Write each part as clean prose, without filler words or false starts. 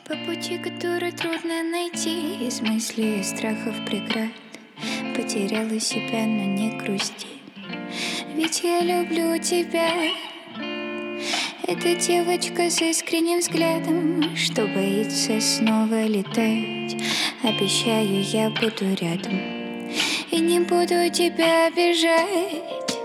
По пути, который трудно найти, из мыслей и страхов преград потеряла себя, но не грусти, ведь я люблю тебя. Эта девочка с искренним взглядом, что боится снова летать. Обещаю, я буду рядом и не буду тебя обижать.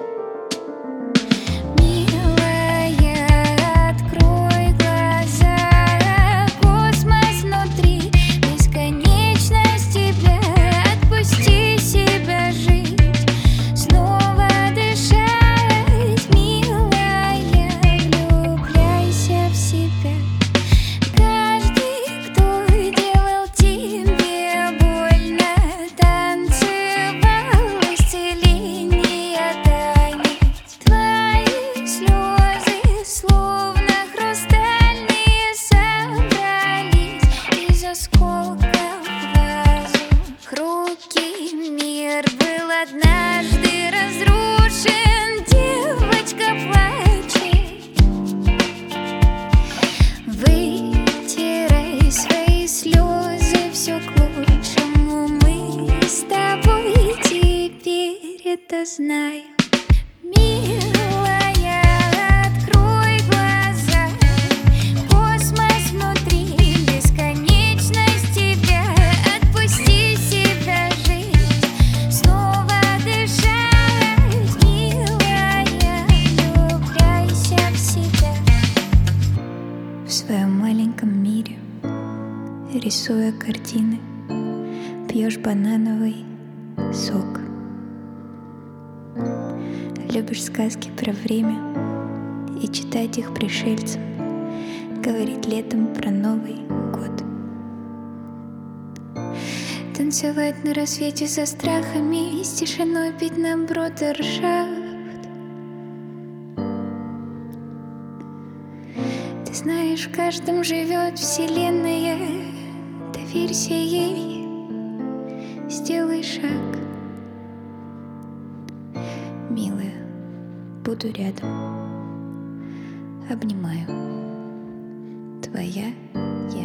Однажды разрушен, девочка плачет. Вытирай свои слезы, все к лучшему. Мы с тобой теперь это знаем. Милая, открой глаза. Космос внутри, бесконечность тебя. Отпусти себя жить. В своем маленьком мире, рисуя картины, пьешь банановый сок. Любишь сказки про время и читать их пришельцам, говорить летом про Новый год. Танцевать на рассвете со страхами, с тишиной пить на брудершафт. Ты знаешь, в каждом живет вселенная. Доверься ей, сделай шаг. Милая, буду рядом, обнимаю. Твоя